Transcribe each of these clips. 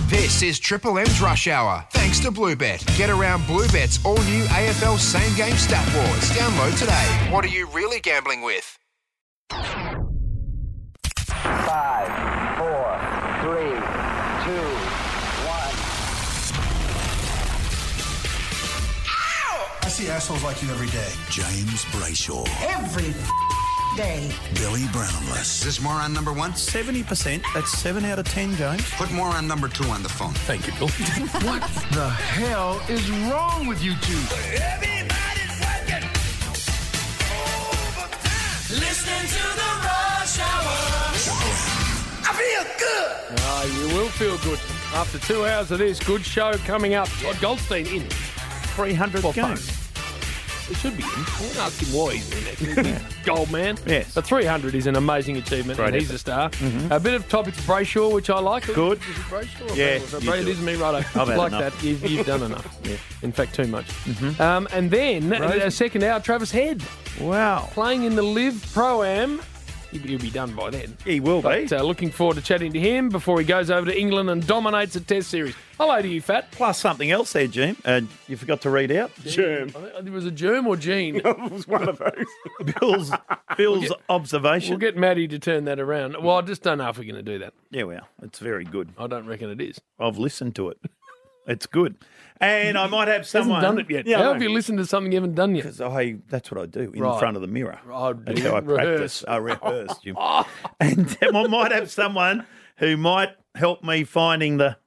This is Triple M's Rush Hour, thanks to Bluebet. Get around Bluebet's all-new AFL Same Game Stat Wars. Download today. What are you really gambling with? 5, 4, 3, 2, 1. I see assholes like you every day. James Brayshaw. Every day. Billy Brownless. Is this moron number one? 70%. That's 7 out of 10, James. Put moron number 2 on the phone. Thank you, Bill. What the hell is wrong with you two? Everybody's working overtime. Listening to the Rush Hour. I feel good. Oh, you will feel good. After 2 hours of this, good show coming up. Todd Goldstein in. 300th game. It should be in. I won't ask him why he's in it. Gold man. Yes. But 300 is an amazing achievement, Great and he's effort. a star. A bit of topics Brayshaw, which I like. Good. Is it Brayshaw? Yeah, It is me, righto. I've had Like enough. that. You've done enough. In fact, too much. And then, a second hour, Travis Head, Wow. playing in the Live Pro-Am. He'll be done by then. He will be. But looking forward to chatting to him before he goes over to England and dominates a Test series. Hello to you, Fat. Plus something else there, Jim. You forgot to read out. Germ. It was a germ or gene? It was one of those. Bill's observation. We'll get Maddie to turn that around. Well, I just don't know if we're going to do that. Yeah, well, it's very good. I don't reckon it is. I've listened to it. It's good. And I might have someone... Hasn't done it yet. Yeah, How I have you listened to something you haven't done yet? Because that's what I do in Right. front of the mirror. Oh, That's how I practice. rehearse. I rehearse, Jim. And I might have someone who might help me finding the...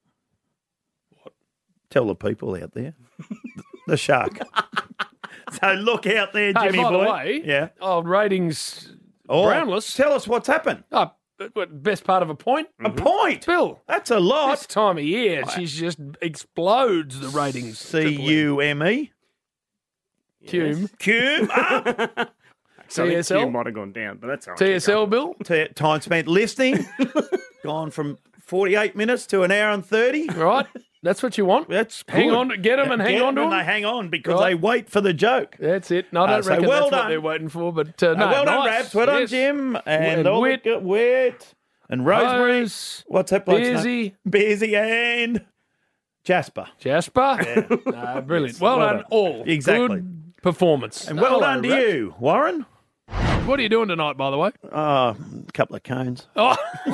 What? Tell the people out there. The shark. So look out there, Hey, Jimmy by boy. the way, Yeah. ratings Oh, Brownless. Tell us what's happened. What, best part of a point? A point. Bill. That's a lot. This time of year, she just explodes the ratings. C-U-M-E. Cume. Cume up. So I think TSL? you might have gone down, but that's all right. TSL, Bill. Time spent listening. Gone from 48 minutes to an hour and 30. Right. That's what you want. That's Hang good. on, get 'em and hang on to 'em. They hang on because Right. they wait for the joke. That's it. No, I don't so reckon well that's done. what they're waiting for, but no, well done, nice. Rabs. Well done, Yes. Jim. And And all Wit. Wit. And Rosemary. Rose, What's that bloke's name? Beersy. Beersy and Jasper. Jasper. Brilliant. Well done, all. Exactly. Good performance. And well Hello, done to Rabs. you, Warren. What are you doing tonight, by the way? A couple of cones. Oh,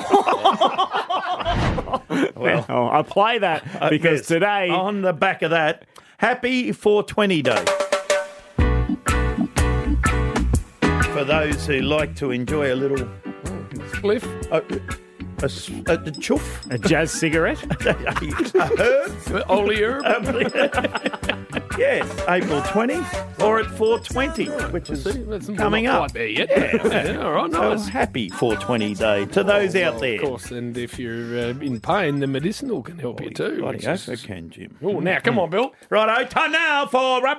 Well, I play that because Yes. today... On the back of that, happy 420 Day. For those who like to enjoy a little Cliff. a chuff, A jazz cigarette? a herb. Oli Herb. Yes, April 20 or at 420, which is That's coming not up. quite there yet. Yeah, all right, So nice. happy 420 Day to those out there. Of course, and if you're in pain, the medicinal can help you too. Bloody which oath is- it can, Jim. Oh, now, come on, Bill. Righto, time now for Rap.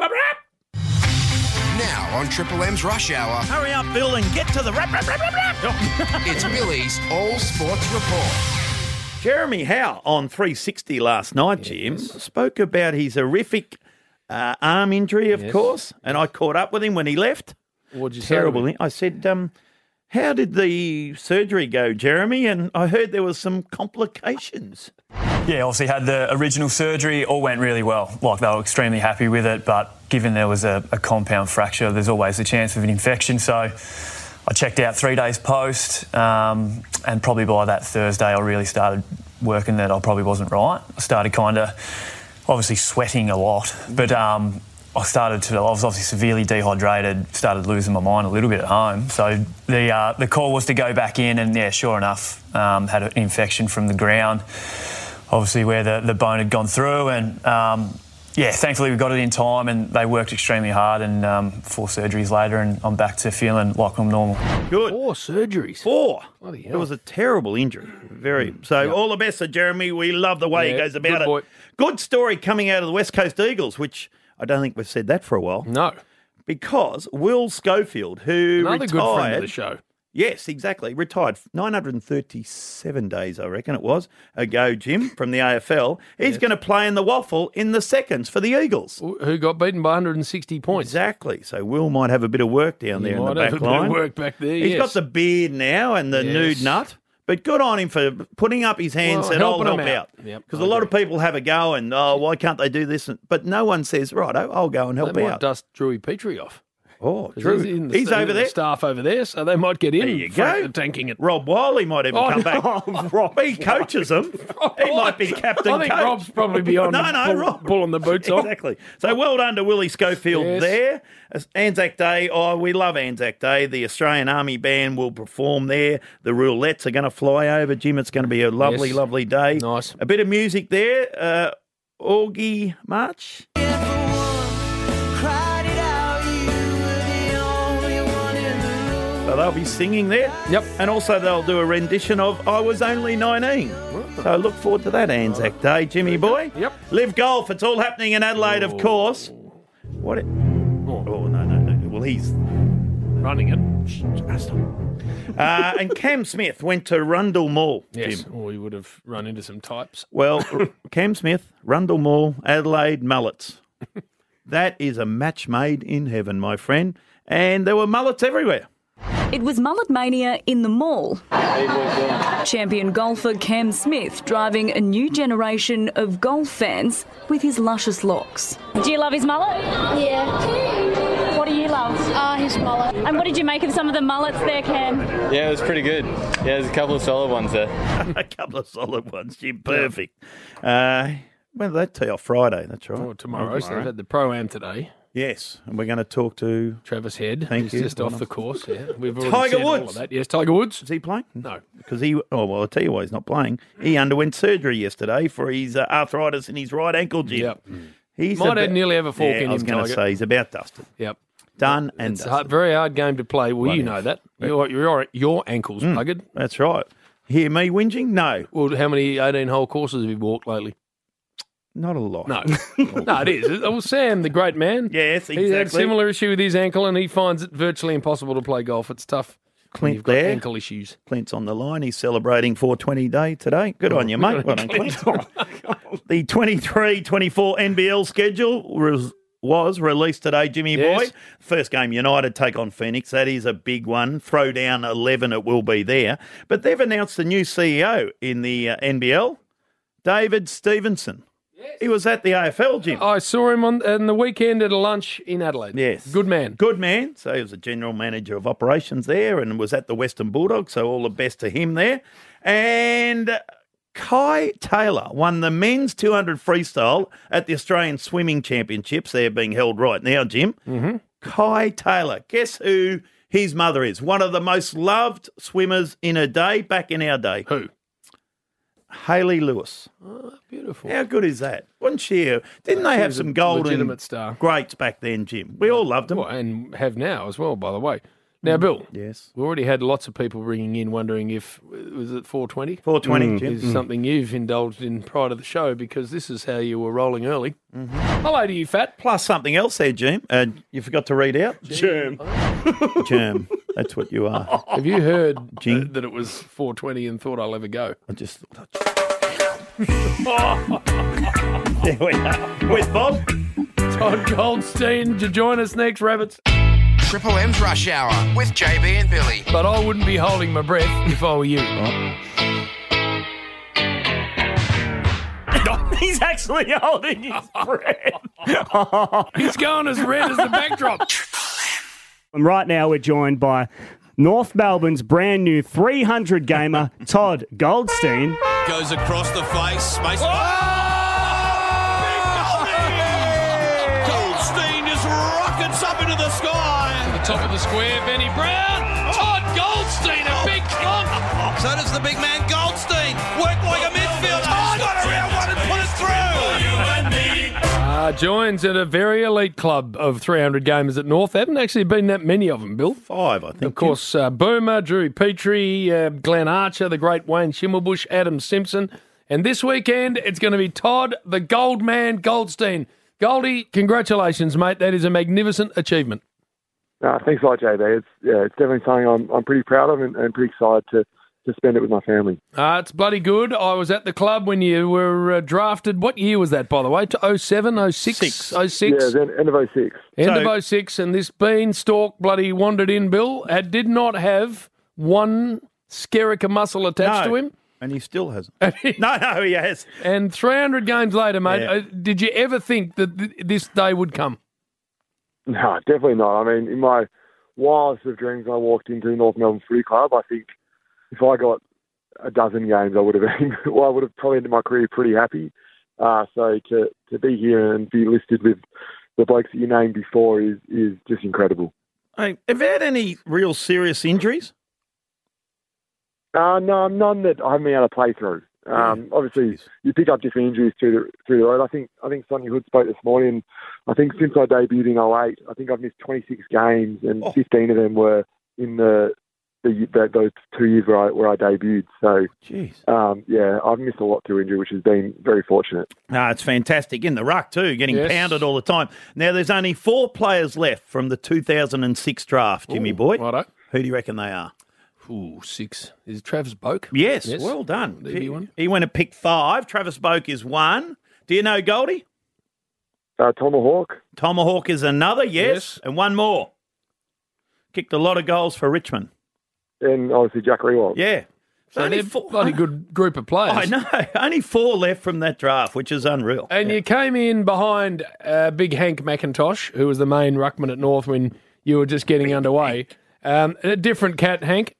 Now on Triple M's Rush Hour, Hurry up, Bill, and get to the rap. it's Billy's All Sports Report. Jeremy Howe on 360 last night, Jim, spoke about his horrific arm injury, of course, and I caught up with him when he left. What'd you say? Terrible. I said, how did the surgery go, Jeremy? And I heard there was some complications. Yeah, obviously had the original surgery, all went really well. Like, they were extremely happy with it, but given there was a compound fracture, there's always a chance of an infection. So I checked out 3 days post, and probably by that Thursday I really started working that I probably wasn't right. I started kind of obviously sweating a lot, but I was obviously severely dehydrated, started losing my mind a little bit at home. So the call was to go back in, and yeah, sure enough, had an infection from the ground, obviously where the bone had gone through, and thankfully we got it in time, and they worked extremely hard, and 4 surgeries later, and I'm back to feeling like I'm normal. Good. 4 surgeries. 4. Bloody hell. It was a terrible injury. Very. So all the best to Jeremy. We love the way he Yeah, goes about good it. boy. Good story coming out of the West Coast Eagles, which I don't think we've said that for a while. No. Because Will Schofield, who Another retired... good friend of the show. Yes, exactly. Retired 937 days, I reckon it was, ago, Jim, from the AFL. He's going to play in the waffle in the seconds for the Eagles. Who got beaten by 160 points. Exactly. So Will might have a bit of work down there in the Might back have a bit line. of work back there, He's yes. got the beard now and the Yes. nude nut. But good on him for putting up his hand and Well, said, I'll helping help him out. out. Yep, Because I a lot of agree. people have a go and, why can't they do this? But no one says, right, I'll go and help They might out. dust Drewy Petrie off. Oh, 'Cause true. He's over there. Staff over there, so they might get in. There you go. Tanking it. Rob Wiley might even come back. Rob. He coaches them. He might be captain I think coach. Rob's probably beyond Rob. pulling the boots on. Exactly. So well done to Willie Schofield Yes. there. Anzac Day, we love Anzac Day. The Australian Army Band will perform there. The roulettes are going to fly over, Jim. It's going to be a lovely, Yes. lovely day. Nice. A bit of music there. Augie March. So they'll be singing there. Yep. And also they'll do a rendition of I Was Only 19. So look forward to that Anzac Day, Jimmy boy. Yep. Live Golf. It's all happening in Adelaide, of course. What? Oh, no. Well, he's Running it. and Cam Smith went to Rundle Mall, Yes. Jim. Or we would have run into some types. Well, Cam Smith, Rundle Mall, Adelaide, mullets. That is a match made in heaven, my friend. And there were mullets everywhere. It was Mullet Mania in the mall. Champion golfer Cam Smith driving a new generation of golf fans with his luscious locks. Do you love his mullet? Yeah. What do you love? His mullet. And what did you make of some of the mullets there, Cam? Yeah, it was pretty good. Yeah, there's a couple of solid ones there. A couple of solid ones, Jim. Perfect. When did that tee off? Friday, that's right. Or tomorrow. So they've had the Pro-Am today. Yes, and we're going to talk to Travis Head. Thank He's you. just off the course. Yeah, we've already Tiger said all Woods. of that. Yes, Tiger Woods. Is he playing? No. Because I'll tell you why he's not playing. He underwent surgery yesterday for his arthritis in his right ankle, Jim. Yep. He's Might nearly have a fork in him, I was going to Tiger. say he's about dusted. Yep. Done and It's a dusted. very hard game to play. Well, What you if? know that. Your ankle's buggered. That's right. Hear me whinging? No. Well, how many 18-hole courses have you walked lately? Not a lot. No. No, it is. Well, Sam, the great man. Yes, exactly. He had a similar issue with his ankle, and he finds it virtually impossible to play golf. It's tough when Clint you've got there. ankle issues. Clint's on the line. He's celebrating 420 Day today. Good on you, mate. Well done, Clint. The 23-24 NBL schedule was released today, Jimmy Yes. boy. First game, United take on Phoenix. That is a big one. Throw down 11, it will be there. But they've announced a new CEO in the NBL, David Stevenson. He was at the AFL, Jim. I saw him on the weekend at a lunch in Adelaide. Yes. Good man. Good man. So he was a general manager of operations there and was at the Western Bulldogs, so all the best to him there. And Kai Taylor won the men's 200 freestyle at the Australian Swimming Championships. They're being held right now, Jim. Mm-hmm. Kai Taylor. Guess who his mother is? One of the most loved swimmers in her day, back in our day. Who? Hayley Lewis. Oh, beautiful. How good is that? Wasn't she? Didn't they have was some a golden legitimate star. greats back then, Jim? We all loved them. Well, and have now as well, by the way. Now, Bill. Yes. We already had lots of people ringing in wondering if, was it 420? 420, Jim. Is something you've indulged in prior to the show because this is how you were rolling early. Mm-hmm. Hello to you, Fat. Plus something else there, Jim. You forgot to read out? Germ. Germ. That's what you are. Have you heard Jing. that it was 420 and thought I'll ever go? I just thought. There we are. With Bob. Todd Goldstein to join us next, Rabbits. Triple M's Rush Hour with JB and Billy. But I wouldn't be holding my breath if I were you. He's actually holding his breath. He's going as red as the backdrop. And right now we're joined by North Melbourne's brand new 300 gamer, Todd Goldstein. Goes across the face. Space. Goldstein just rockets up into the sky. The top of the square, Benny Brown. Todd Goldstein, a big clump. So does the big man Goldstein. Work like a midfielder. Oh, got around one and put it through. You and me. Joins at a very elite club of 300 gamers at North. There haven't actually been that many of them, Bill. 5, I think. Of course, Boomer, Drew Petrie, Glenn Archer, the great Wayne Schimmelbusch, Adam Simpson. And this weekend, it's going to be Todd, the Gold Man Goldstein. Goldie, congratulations, mate. That is a magnificent achievement. Thanks a lot, JB. It's definitely something I'm pretty proud of and pretty excited to spend it with my family. It's bloody good. I was at the club when you were drafted. What year was that, by the way? To 07, 06? 06. Yeah, it was end of 06. End of 06, and this beanstalk bloody wandered in, Bill. It did not have one skerrick muscle attached to him. And he still hasn't. No, he has. And 300 games later, mate, Yeah. did you ever think that this day would come? No, definitely not. I mean, in my wildest of dreams, when I walked into North Melbourne Footy Club, I think if I got a dozen games, I would have probably ended my career pretty happy. So to be here and be listed with the blokes that you named before is just incredible. Hey, have you had any real serious injuries? No, none that I haven't been able to play through. Obviously, you pick up different injuries through the road. I think Sonny Hood spoke this morning. I think since I debuted in 08, I think I've missed 26 games, and 15 of them were in those 2 years where I debuted. So, yeah, I've missed a lot through injury, which has been very fortunate. No, it's fantastic. In the ruck too, getting pounded all the time. Now, there's only 4 players left from the 2006 draft, Jimmy boy. Righto. Who do you reckon they are? 6. Is it Travis Boak? Yes, well done. He went to pick 5. Travis Boak is 1. Do you know Goldie? Tomahawk. Tomahawk is another, yes. And one more. Kicked a lot of goals for Richmond. And obviously Jack Rewalt. Yeah. So only bloody good group of players. I know. Only 4 left from that draft, which is unreal. And you came in behind Big Hank McIntosh, who was the main ruckman at North when you were just getting underway. A different cat, Hank.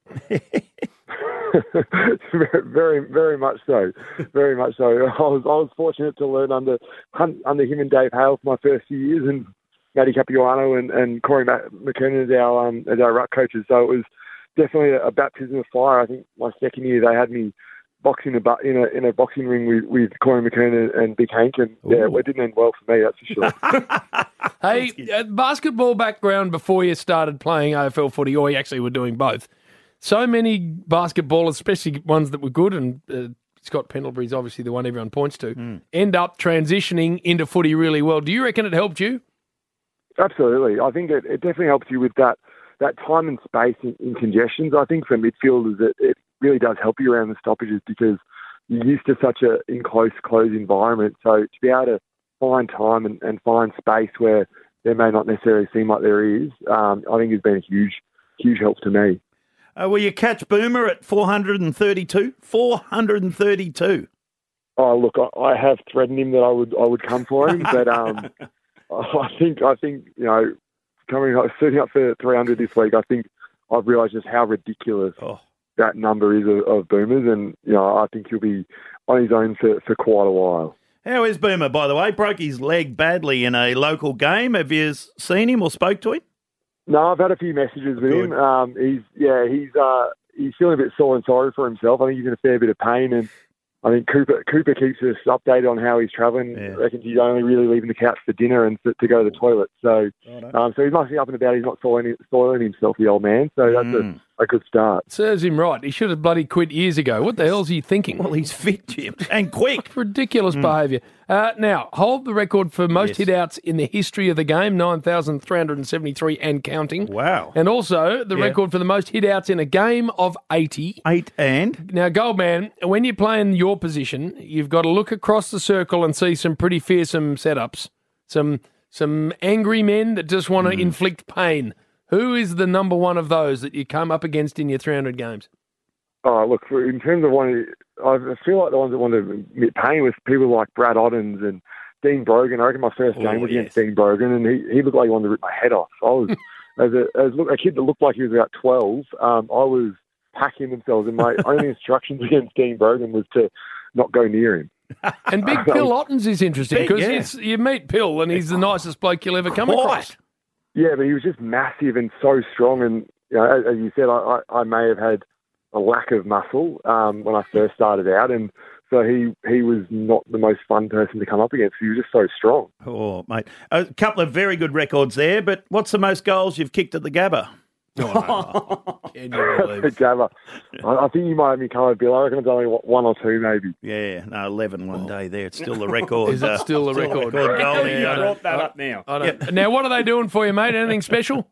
very, very much so. Very much so. I was fortunate to learn under him and Dave Hale for my first few years, and Matty Capuano and Corey McKernan as our ruck coaches. So it was definitely a baptism of fire. I think my second year they had me boxing in a boxing ring with Corey McKernan and Big Hank, and it didn't end well for me, that's for sure. Hey, basketball background before you started playing AFL footy, or you actually were doing both. So many basketballers, especially ones that were good, and Scott Pendlebury's obviously the one everyone points to, end up transitioning into footy really well. Do you reckon it helped you? Absolutely. I think it definitely helps you with that time and space in congestions. I think for midfielders, it really does help you around the stoppages because you're used to such an enclosed, closed environment. So to be able to find time and find space where there may not necessarily seem like there is, I think has been a huge help to me. Will you catch Boomer at 432? 432. Oh, look, I have threatened him that I would come for him, but I think setting up for 300 this week, I think I've realised just how ridiculous that number is of Boomers, and I think he'll be on his own for quite a while. How is Boomer, by the way? Broke his leg badly in a local game. Have you seen him or spoke to him? No, I've had a few messages with him. He's feeling a bit sore and sorry for himself. I think he's in a fair bit of pain, and I think Cooper keeps us updated on how he's travelling. Yeah. Reckons he's only really leaving the couch for dinner and to go to the toilet. So, so he must be up and about. He's not soiling himself, the old man. So that's a good start. Serves him right. He should have bloody quit years ago. What the hell's he thinking? Well, he's fit, Jim, and quick. Ridiculous behaviour. Now, hold the record for most hit-outs in the history of the game, 9,373 and counting. Wow. And also the record for the most hit-outs in a game of 80. 8 and? Now, Goldman, when you play in your position, you've got to look across the circle and see some pretty fearsome setups, some angry men that just want to inflict pain. Who is the number one of those that you come up against in your 300 games? Oh, look, in terms of I feel like the ones that want to admit pain was people like Brad Oddens and Dean Brogan. I reckon my first game was against Dean Brogan, and he looked like he wanted to rip my head off. I was, as a kid that looked like he was about 12, I was packing themselves, and my only instructions against Dean Brogan was to not go near him. And Big Pill Ottens is interesting because you meet Pill, and he's the nicest bloke you'll ever come across. Yeah, but he was just massive and so strong. And as you said, I may have had a lack of muscle when I first started out, and so he was not the most fun person to come up against. He was just so strong. Oh, mate. A couple of very good records there, but what's the most goals you've kicked at the Gabba? Can you believe it? Gabba. I think you might have me covered, Bill. I reckon it's only 1 or 2, maybe. Yeah, no, 11 one day there. It's still the record. Is it still the record? You brought that up now. Now, what are they doing for you, mate? Anything special?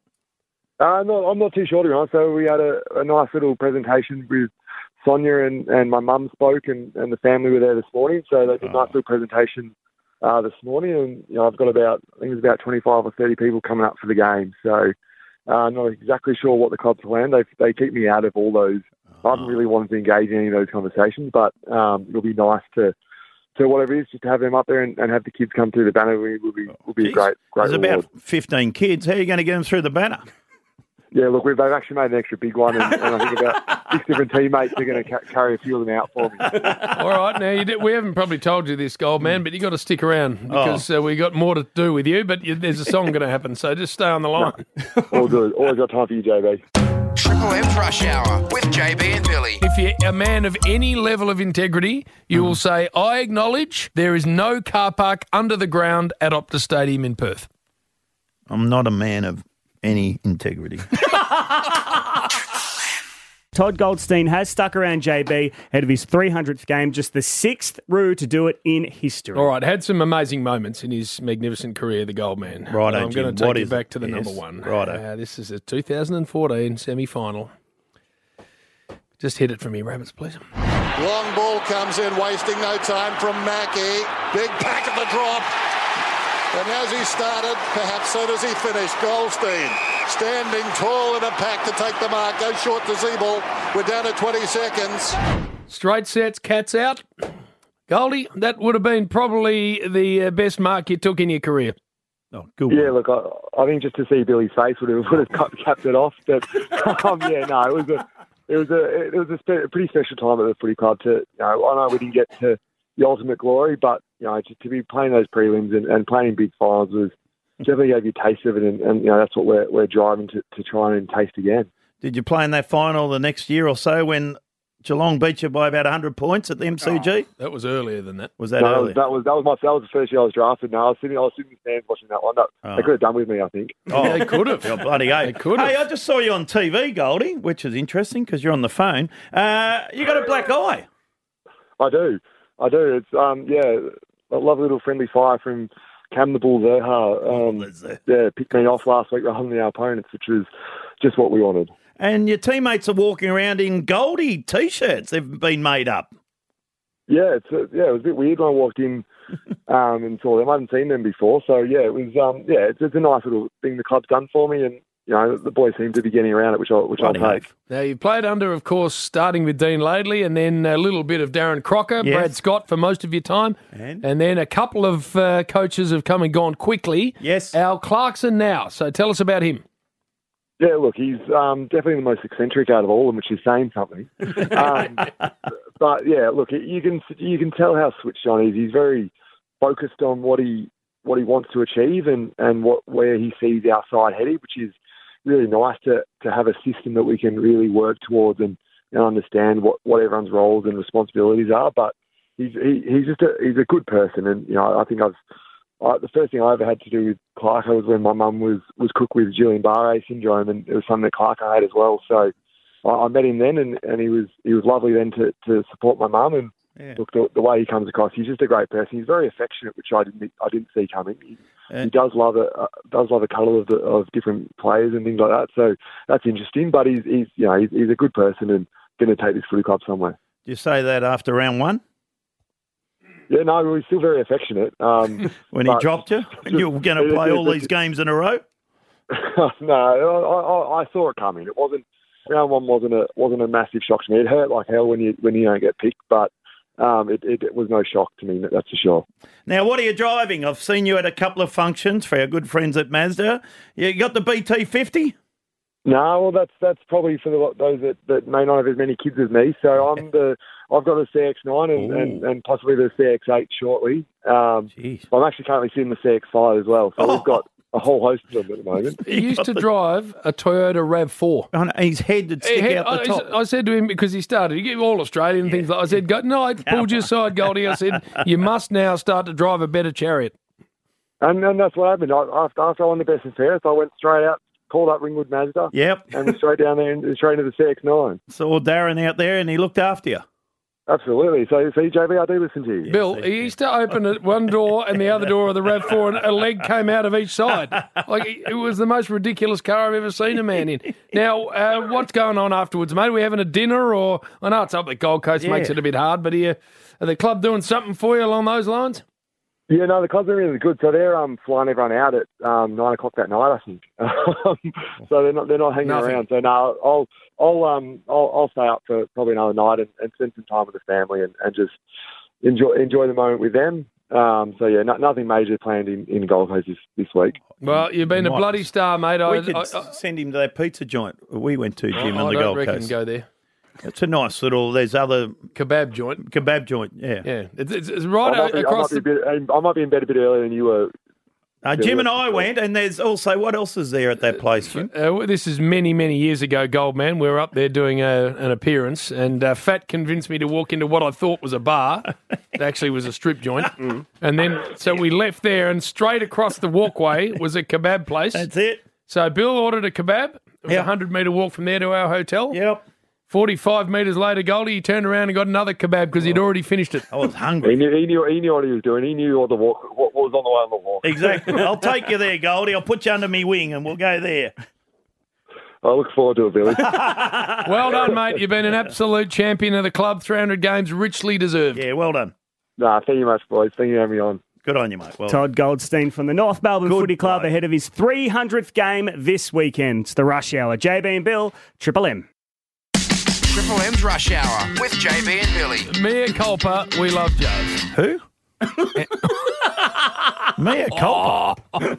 No, I'm not too sure, to be honest. So we had a nice little presentation with Sonia and my mum spoke, and the family were there this morning. So they did a nice little presentation this morning, and I've got I think it was about 25 or 30 people coming up for the game. So not exactly sure what the club's plan. They keep me out of all those I haven't really wanted to engage in any of those conversations, but it'll be nice to whatever it is, just to have them up there and have the kids come through the banner will be a great There's reward. about 15 kids. How are you going to get them through the banner? Yeah, look, they've actually made an extra big one, and I think about 6 different teammates are going to carry a few of them out for me. All right, now we haven't probably told you this, Gold Man, but you got to stick around because we got more to do with you. But there's a song going to happen, so just stay on the line. All good. Always got time for you, JB. Triple M's Rush Hour with JB and Billy. If you're a man of any level of integrity, you will say, I acknowledge there is no car park under the ground at Optus Stadium in Perth. I'm not a man of any integrity. Todd Goldstein has stuck around JB ahead of his 300th game, just the 6th Roo to do it in history. All right, had some amazing moments in his magnificent career, the Gold Man. Right, I'm going to take you back to the Yes, number one. righto. This is a 2014 semi-final. Just hit it for me, Rabbits, please. Long ball comes in, wasting no time from Mackie. Big pack at the drop. And as he started, perhaps so does he finish. Goldstein standing tall in a pack to take the mark. Goes short to Zeeble. We're down to 20 seconds. Straight sets, cats out. Goldie, that would have been probably the best mark you took in your career. Oh, good Yeah, look, I think just to see Billy's face would have capped it off. But it was a pretty special time at the footy club. I know we didn't get to the ultimate glory, but just to be playing those prelims and playing in big finals was definitely gave you a taste of it, and that's what we're driving to try and taste again. Did you play in that final the next year or so when Geelong beat you by about 100 points at the MCG? That was earlier than that. Was that No, earlier? that was the first year I was drafted. No, I was sitting in the stands watching that one. They could have done with me, I think. Oh, they could have. Oh, bloody hell. They could have. Hey, I just saw you on TV, Goldie, which is interesting because you're on the phone. You got a black eye. I do. It's a lovely little friendly fire from Cam the Bull Zerha. Picked me off last week rather than our opponents, which was just what we wanted. And your teammates are walking around in Goldie T-shirts. They've been made up. Yeah, it was a bit weird when I walked in and saw them. I hadn't seen them before, so it was. It's a nice little thing the club's done for me, and the boys seem to be getting around it, which I'll take. Now, you played under, of course, starting with Dean Laidley and then a little bit of Darren Crocker, Yes. Brad Scott for most of your time. And then a couple of coaches have come and gone quickly. Yes. Al Clarkson now. So tell us about him. Yeah, look, he's definitely the most eccentric out of all of them, which is saying something. But yeah, look, you can tell how switched on he is. He's very focused on what he wants to achieve and where he sees our side headed, which is really nice to have a system that we can really work towards and understand what everyone's roles and responsibilities are. But he's a good person, and I think the first thing I ever had to do with Clarko was when my mum was cooked with Guillain-Barré syndrome, and it was something that Clarko had as well. So I met him then, and he was lovely then to support my mum. And look, the way he comes across, he's just a great person. He's very affectionate, which I didn't see coming. He does love a colour of different players and things like that. So that's interesting. But he's a good person and going to take this footy club somewhere. Did you say that after round one? Yeah, no, he's still very affectionate. When he dropped you? And you were going to play all these games in a row? No, I saw it coming. It wasn't round one. wasn't a massive shock to me. It hurt like hell when you don't get picked, but it was no shock to me. That's for sure. Now, what are you driving? I've seen you at a couple of functions for our good friends at Mazda. You got the BT50? No, well, that's probably for those that may not have as many kids as me. So I've got a CX-9 and possibly the CX-8 shortly. I'm actually currently sitting in the CX-5 as well. So we've got a whole host of them at the moment. He used to drive a Toyota RAV4. Oh, no, his head would stick out the top. I said to him, because he started, he gave all Australian things. I said, I pulled you aside, Goldie. I said, you must now start to drive a better Chariot. And that's what happened. After I won the best and fairest, I went straight out, called up Ringwood Mazda. Yep. And straight down there and straight into the CX-9. Saw Darren out there and he looked after you. Absolutely. So, see, JB, I do listen to you. Bill, he used to open one door and the other door of the RAV4 and a leg came out of each side. Like, it was the most ridiculous car I've ever seen a man in. Now, what's going on afterwards, mate? Are we having a dinner or... I know it's up the Gold Coast, makes it a bit hard, but are the club doing something for you along those lines? Yeah, no, the clubs are really good. So they're flying everyone out at 9 o'clock that night, I think. So they're not hanging around. So no, I'll stay up for probably another night and spend some time with the family and just enjoy the moment with them. So yeah, nothing major planned in Gold Coast this week. Well, you've been a bloody star, mate. We could send him to that pizza joint we went to, Jim, on the Gold Coast. I don't reckon go there. It's a nice little. There's other kebab joint. Yeah. It's right across. I might be in bed a bit earlier than you were. Jim and I went, and there's also what else is there at that place, Jim? This is many years ago, Goldman. We were up there doing an appearance, and Fat convinced me to walk into what I thought was a bar. It actually was a strip joint, and then so we left there, and straight across the walkway was a kebab place. That's it. So Bill ordered a kebab. It was a 100-metre walk from there to our hotel. Yep. 45 metres later, Goldie, he turned around and got another kebab because he'd already finished it. I was hungry. He knew what he was doing. He knew what was on the way on the walk. Exactly. I'll take you there, Goldie. I'll put you under me wing and we'll go there. I look forward to it, Billy. Well done, mate. You've been an absolute champion of the club. 300 games, richly deserved. Yeah, well done. Thank you much, boys. Thank you for having me on. Good on you, mate. Well Todd Goldstein from the North Melbourne Footy Club ahead of his 300th game this weekend. It's the Rush Hour. JB and Bill, Triple M. Triple M's Rush Hour with JB and Billy. Mea culpa, we love Joes. Who? Mea culpa.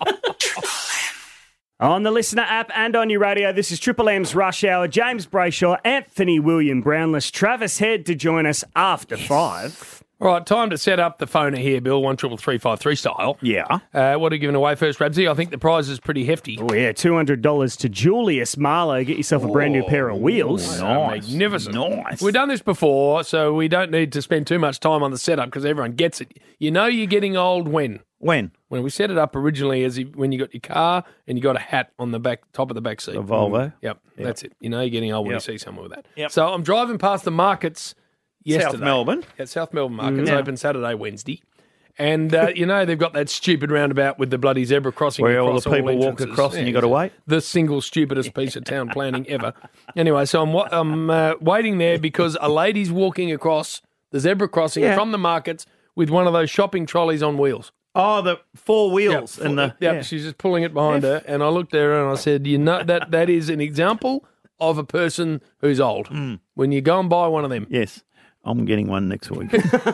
On the Listener app and on your radio, this is Triple M's Rush Hour. James Brayshaw, Anthony William Brownless, Travis Head to join us after 5. All right, time to set up the phoner here, Bill, 133353 style. Yeah. What are you giving away first, Rabsy? I think the prize is pretty hefty. Oh, yeah, $200 to Julius Marlowe. Get yourself a brand new pair of wheels. Nice. Magnificent. Nice. We've done this before, so we don't need to spend too much time on the setup because everyone gets it. You know you're getting old when? When? When we set it up originally when you got your car and you got a hat on the top of the back seat. A Volvo? Yep, that's it. You know you're getting old when you see someone with that. Yep. So I'm driving past the markets yesterday. South Melbourne. At South Melbourne Markets, open Saturday, Wednesday. And, they've got that stupid roundabout with the bloody zebra crossing where all across the people walk entrances. across and you got to wait. The single stupidest piece of town planning ever. Anyway, so I'm waiting there because a lady's walking across the zebra crossing from the markets with one of those shopping trolleys on wheels. Oh, the 4 wheels. She's just pulling it behind her. And I looked at her and I said, that is an example of a person who's old. When you go and buy one of them. Yes. I'm getting one next week.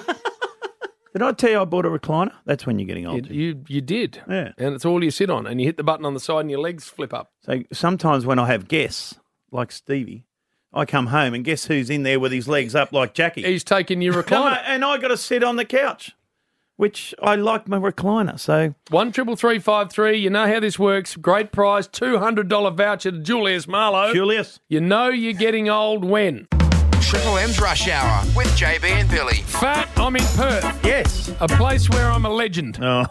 Did I tell you I bought a recliner? That's when you're getting old. You did. Yeah. And it's all you sit on. And you hit the button on the side and your legs flip up. So sometimes when I have guests, like Stevie, I come home and guess who's in there with his legs up like Jackie? He's taking your recliner. No, mate, and I got to sit on the couch, which I like my recliner. So 133353, you know how this works. Great prize, $200 voucher to Julius Marlowe. Julius. You know you're getting old when? Triple M's Rush Hour with JB and Billy. Fat, I'm in Perth. Yes. A place where I'm a legend. Oh.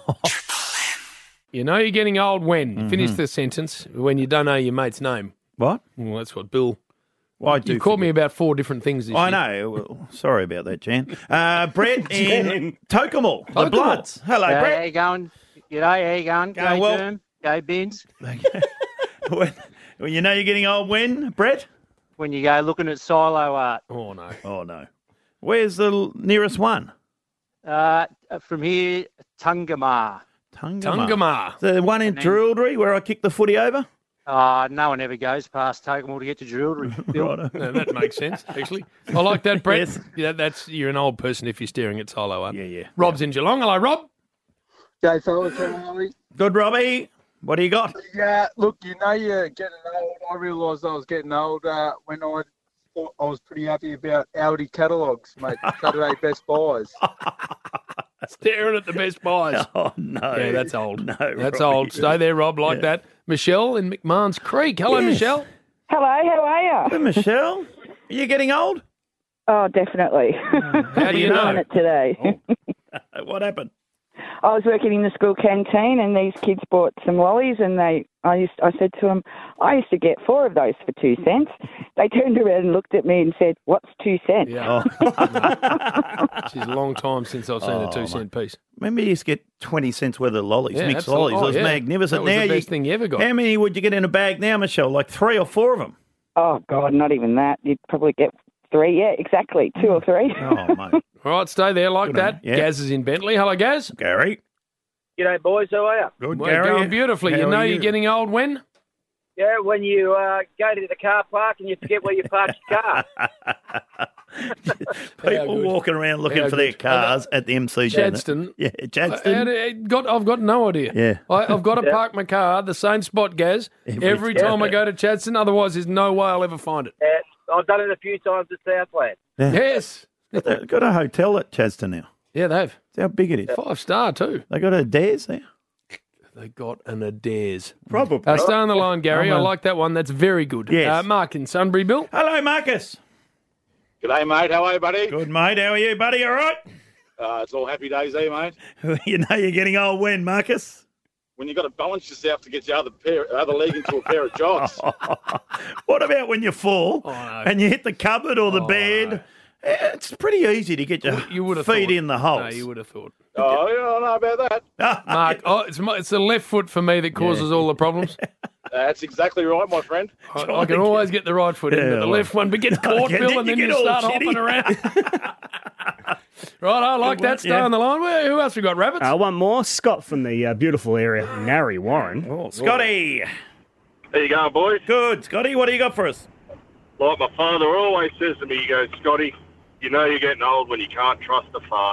You know you're getting old when? Finish the sentence when you don't know your mate's name. What? Well, that's what Bill... Well, I do. You called me about 4 different things this year. I know. Well, sorry about that, Jan. Brett in Tokemall. The Bloods. Hello, Brett. How you going? G'day, how you going? Going well. Term. Go Bins. When you know you're getting old when, Brett? When you go looking at silo art. Oh, no. Oh, no. Where's the nearest one? From here, Tungamar. Tungamar. The one in Druidry where I kicked the footy over? No one ever goes past Tokemall to get to Druidry. Right. No, that makes sense, actually. I like that, Brett. Yes. Yeah, you're an old person if you're staring at silo art. Yeah. Rob's in Geelong. Hello, Rob. G'day, fellas. How are we? Good, Robbie. What do you got? Yeah, look, you know you're getting old. I realised I was getting old when I thought I was pretty happy about Audi catalogues, mate. Saturday Best Buys. Staring at the Best Buys. Oh, no. Yeah, that's old. No, that's Robbie. old. Stay there, Rob, like that. Michelle in McMahon's Creek. Hello, Michelle. Hello, how are you? Hey, Michelle. Are you getting old? Oh, definitely. How do you know? It today. Oh. What happened? I was working in the school canteen and these kids bought some lollies and I said to them, I used to get 4 of those for 2 cents. They turned around and looked at me and said, what's 2 cents? Yeah. It's a long time since I've seen a 2 cent piece. Remember you used to get 20 cents worth of lollies, Yeah, mixed absolutely. lollies. It was yeah. magnificent. That was now the best thing you ever got. How many would you get in a bag now, Michelle? Like 3 or 4 of them? Oh, God, not even that. You'd probably get 3. Yeah, exactly. 2 or 3. Oh, mate. All right, stay there like Good that. on you. Yeah. Gaz is in Bentley. Hello, Gaz. Gary. G'day, boys. How are you? Good, Well, Gary. going beautifully. How You are know you? you're getting old when? Yeah, when you go to the car park and you forget where you parked your car. People walking around looking How for their good. cars at the MCG. Chadston. Yeah, Chadston. I've got no idea. Yeah. I've got to Yeah. park my car the same spot, Gaz, every time I go to Chadston. Otherwise, there's no way I'll ever find it. I've done it a few times at Southland. Yes. They've got a hotel at Chadston now. Yeah, they've. See how big it is. 5-star too. They got a Adair's there. They got an Adair's. Probably. Stay on the line, Gary. I like that one. That's very good. Yes. Mark in Sunbury, Bill. Hello, Marcus. G'day, mate. How are you, buddy? Good, mate. How are you, buddy? All right? It's all happy days here, mate. You know you're getting old when, Marcus? When you've got to balance yourself to get your other leg into a pair of jocks. What about when you fall and you hit the cupboard or the bed? It's pretty easy to get your feet in the holes. No, you would have thought. Oh, yeah, I don't know about that. Mark, it's the left foot for me that causes all the problems. That's exactly right, my friend. I can always get the right foot in, but the left one gets caught, Bill, and then you start hopping around. Right, I like that. Stay on the line. Who else we got, Rabbits? One more. Scott from the beautiful area, Narry Warren. Oh, Scotty. There you go, boys. Good. Scotty, what do you got for us? Like my father always says to me, he goes, Scotty, you know you're getting old when you can't trust a fart.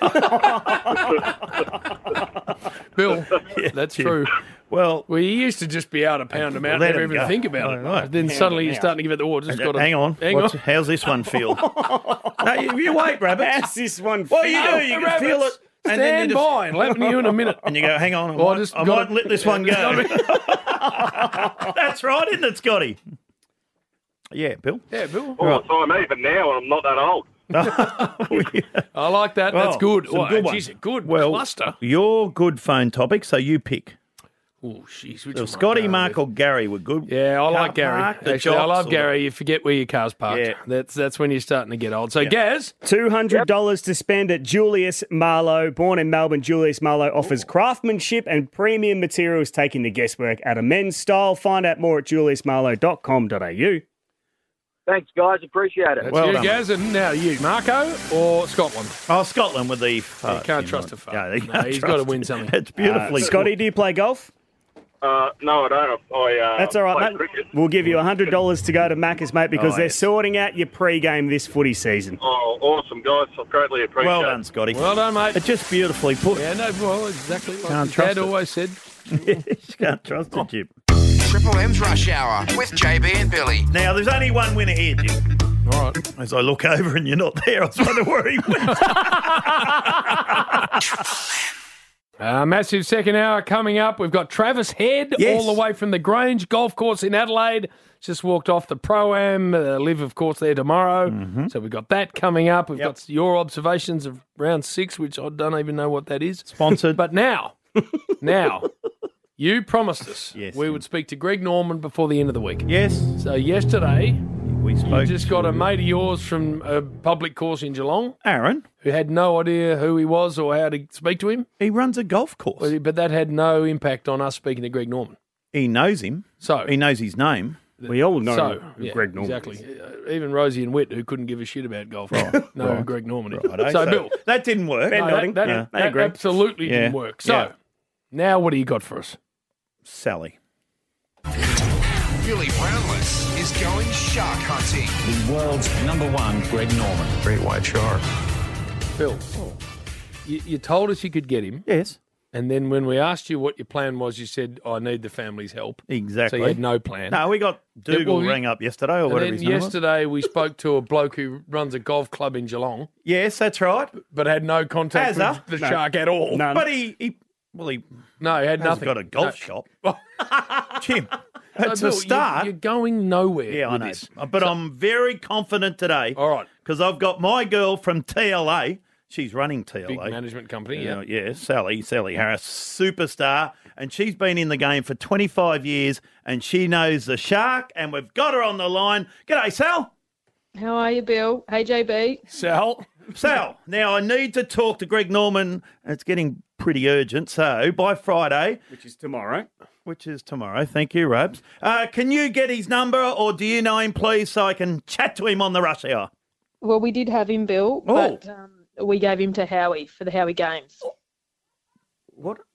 Bill, that's true. Well, you used to just be able to pound them out and let never him even go. think about it. Right. Then suddenly you're starting to give it the water. Hang on. How's this one feel? No, you wait, Rabbit. How's this one Well, feel? you do. You can feel it. And then Stand by and let me you in a minute. And you go, hang on, I might let this one go. That's right, isn't it, Scotty? Yeah, Bill. Yeah, Bill. All the time, even now, I'm not that old. I like that. That's good. Some good ones. Geez, a good Well, cluster. your good phone topic, so you pick. Oh, jeez. So Scotty, Mark, or Gary were good. Yeah, I like Can't Gary. park the Actually, I jocks love or Gary. You forget where your car's parked. Yeah. That's when you're starting to get old. So, Gaz. $200 to spend at Julius Marlowe. Born in Melbourne, Julius Marlowe offers craftsmanship and premium materials, taking the guesswork out of men's style. Find out more at juliusmarlowe.com.au. Thanks, guys. Appreciate it. That's Well you, done, Gaz. And now you, Marco or Scotland? Oh, Scotland with the You fart. can't trust a fart. Yeah, they No, can't he's trust got to it. win something. It's beautifully Scotty, do you play golf? No, I don't. That's all right, play mate. cricket. We'll give you $100 to go to Macca's, mate, because Oh, they're yes. sorting out your pre-game this footy season. Oh, awesome, guys. I greatly appreciate Well it. done, Scotty. Well done, mate. It's just beautifully put. Yeah, no, well, exactly like Can't his trust dad it. always said. You can't trust it, Jim. Triple M's Rush Hour with JB and Billy. Now, there's only one winner here, Jim. All right. As I look over and you're not there, I was wondering where he went. Massive second hour coming up. We've got Travis Head Yes. all the way from the Grange Golf Course in Adelaide. Just walked off the Pro-Am. Live, of course, there tomorrow. Mm-hmm. So we've got that coming up. We've got your observations of round 6, which I don't even know what that is. Sponsored. But now, you promised us we would speak to Greg Norman before the end of the week. Yes. So yesterday, We spoke you just got to a mate of yours from a public course in Geelong Aaron. who had no idea who he was or how to speak to him. He runs a golf course. But that had no impact on us speaking to Greg Norman. He knows him. So He knows his name. We all know So, who yeah, Greg Norman exactly. is. Even Rosie and Witt, who couldn't give a shit about golf, know who Greg Norman is. Righto. So, Bill, that didn't work. Ben no, nodding. that, Yeah, I that agree. absolutely Yeah. didn't work. So, Yeah. now what do you got for us? Sally. Billy Brownless is going shark hunting. The world's #1 Greg Norman. Great white shark. Bill, you told us you could get him. Yes. And then when we asked you what your plan was, you said, I need the family's help. Exactly. So you had no plan. No, we got Dougal well, rang up yesterday or And whatever then his name was. yesterday we spoke to a bloke who runs a golf club in Geelong, Yes, that's right. but had no contact Hazza? with the shark at all. None. But he had has nothing. got a golf shop. Jim, it's Bill, a start. You're going nowhere. Yeah, I with know. this. But I'm very confident today. All right. Because I've got my girl from TLA. She's running TLA. Big management company, yeah. Yeah, Sally Harris, superstar. And she's been in the game for 25 years and she knows the shark. And we've got her on the line. G'day, Sal. How are you, Bill? Hey, JB. Sal, now I need to talk to Greg Norman. It's getting pretty urgent. So by Friday, Which is tomorrow. Thank you, Rabs. Can you get his number or do you know him, please, so I can chat to him on the rush hour? Well, we did have him, Bill, but we gave him to Howie for the Howie Games. What?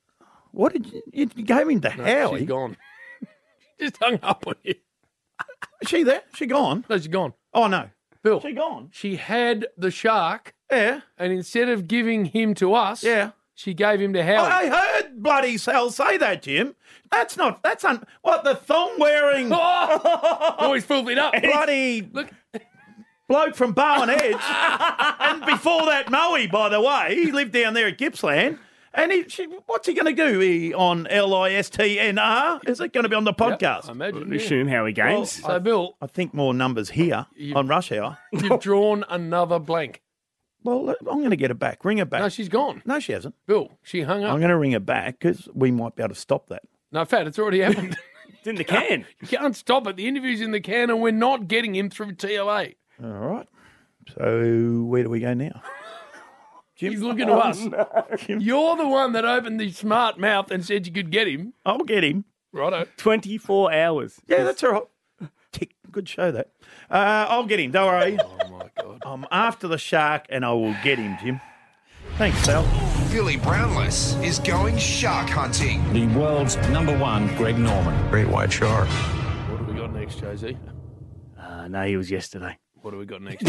What did you gave him to Howie? She's gone. Just hung up on you. Is she there? She gone? No, she's gone. Oh, no. Bill. She gone? She had the shark. Yeah. And instead of giving him to us, she gave him to Howie. I heard bloody Sal say that, Jim. That's what, the thong wearing. Oh, he's filled it up. Bloody bloke from Bowen Edge. And before that, Moe, by the way, he lived down there at Gippsland. And what's he going to do on LISTNR? Is it going to be on the podcast? I imagine. Assume Howie Games. So, Bill, I think more numbers here on Rush Hour. You've drawn another blank. Well, I'm going to get her back. Ring her back. No, she's gone. No, she hasn't. Bill, she hung up. I'm going to ring her back because we might be able to stop that. No, Fat, it's already happened. It's in the can. You can't stop it. The interview's in the can and we're not getting him through TLA. All right. So where do we go now? Jim? He's looking to us. No. You're the one that opened the smart mouth and said you could get him. I'll get him. Righto. 24 hours. Yeah, that's all right. Good show, that. I'll get him. Don't worry. Oh, my God. I'm after the shark and I will get him, Jim. Thanks, Sal. Billy Brownless is going shark hunting. The world's #1, Greg Norman. Great white shark. What do we got next, Jay-Z? No, he was yesterday. What do we got next?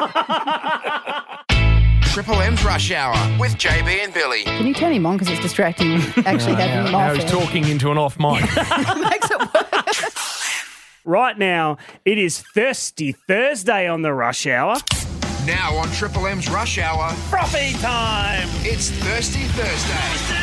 Triple M's Rush Hour with JB and Billy. Can you turn him on because it's distracting actually having him off? Now he's talking into an off mic. Makes it worse. Right now, it is Thirsty Thursday on the Rush Hour. Now on Triple M's Rush Hour, frothy time. It's Thirsty Thursday.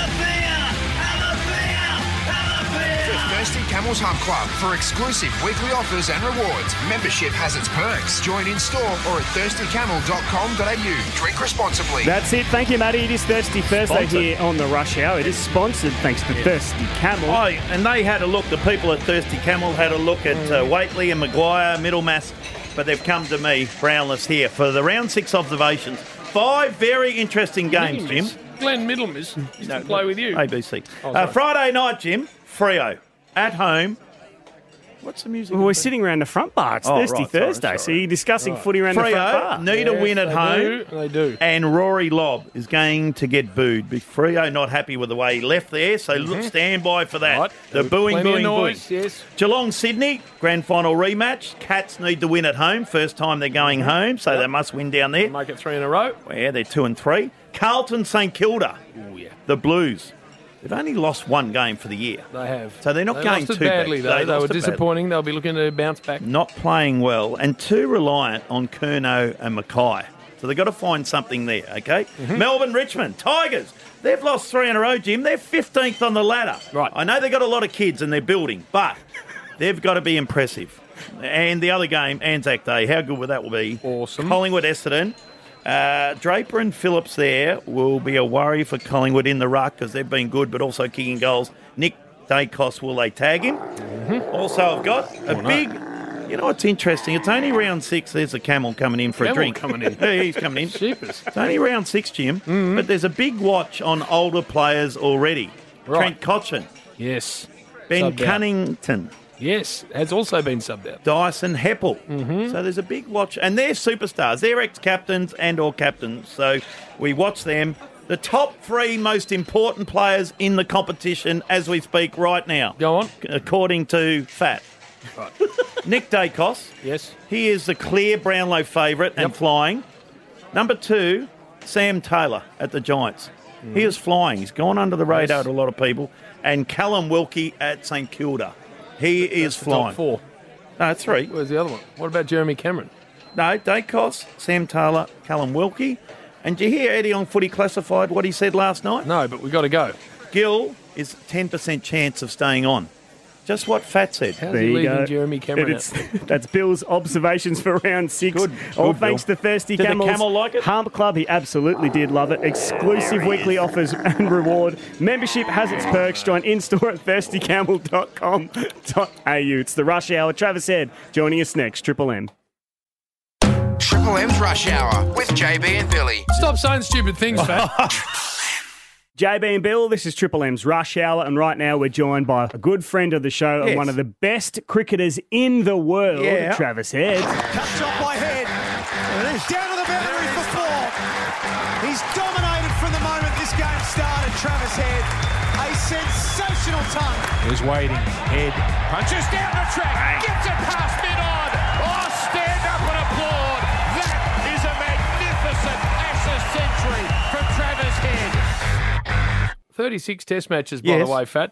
Thirsty Camels Hump Club for exclusive weekly offers and rewards. Membership has its perks. Join in store or at thirstycamel.com.au. Drink responsibly. That's it. Thank you, Matty. It is Thirsty Thursday here on the Rush Hour. It is sponsored thanks to Thirsty Camel. Oh, and they had a look, the people at Thirsty Camel had a look at Waitley and Maguire, Middlemass, but they've come to me, Brownless, here for the round 6 observations. 5 very interesting games, Jim. Glenn Middlemiss used to play with you. ABC. Oh, Friday night, Jim, Freo. At home. What's the music? Well, we're sitting around the front bar. It's Thirsty Thursday, so you're discussing footy around the front bar. Freo need a win at home. They do. And Rory Lobb is going to get booed. Freo not happy with the way he left there, so look, stand by for that. Right. The booing, booing, noise, booing. yes. Geelong, Sydney, grand final rematch. Cats need to win at home. First time they're going home, so they must win down there. Make it 3 in a row. Yeah, they're 2 and 3. Carlton, St Kilda. Oh, yeah. The Blues. They've only lost 1 game for the year. They have. So they're not going lost too it badly, bad. though. They were disappointing. They'll be looking to bounce back. Not playing well and too reliant on Curnow and Mackay. So they've got to find something there, okay? Mm-hmm. Melbourne, Richmond, Tigers. They've lost 3 in a row, Jim. They're 15th on the ladder. Right. I know they've got a lot of kids and they're building, but they've got to be impressive. And the other game, Anzac Day, how good would that be? Awesome. Collingwood, Essendon. Draper and Phillips there will be a worry for Collingwood in the ruck because they've been good but also kicking goals. Nick Dacos, will they tag him? Mm-hmm. Also, I've got a big... You know what's interesting? It's only round 6. There's a camel coming in for a drink. Coming in. Yeah, he's coming in. Cheapest. It's only round 6, Jim, but there's a big watch on older players already. Right. Trent Cotchin. Yes. Ben Subbed out. Cunnington. Yes, has also been subbed out. Dyson Heppel. Mm-hmm. So there's a big watch. And they're superstars. They're ex-captains and or captains. So we watch them. The top 3 most important players in the competition as we speak right now. Go on. According to Fat. Right. Nick Dacos. Yes. He is the clear Brownlow favourite and flying. Number 2, Sam Taylor at the Giants. He is flying. He's gone under the radar to a lot of people. And Callum Wilkie at St Kilda. He is flying. Top 4. No, 3. Where's the other one? What about Jeremy Cameron? No, Dacos, Sam Taylor, Callum Wilkie. And did you hear Eddie on Footy Classified what he said last night? No, but we've got to go. Gill is 10% chance of staying on. Just what Fat said. How's he leaving Jeremy Cameron out? That's Bill's observations for round 6. Good. All Good, thanks Bill. to Thirsty Did the Camels. camel like it? Hump Club, he absolutely did love it. Exclusive weekly offers and reward. Membership has its perks. Join in-store at thirstycamel.com.au. It's the Rush Hour. Travis Head joining us next. Triple M. Triple M's Rush Hour with JB and Billy. Stop saying stupid things, Fat. JB and Bill, this is Triple M's Rush Hour, and right now we're joined by a good friend of the show and one of the best cricketers in the world, Travis Head. Cut shot by Head. Down to the boundary for 4. He's dominated from the moment this game started, Travis Head. A a sensational tongue. He's waiting. Head. Punches down the track, gets it past mid-on. Oh, stand up and applaud. That is a magnificent Ashes century from Travis Head. 36 test matches, by the way, Fat.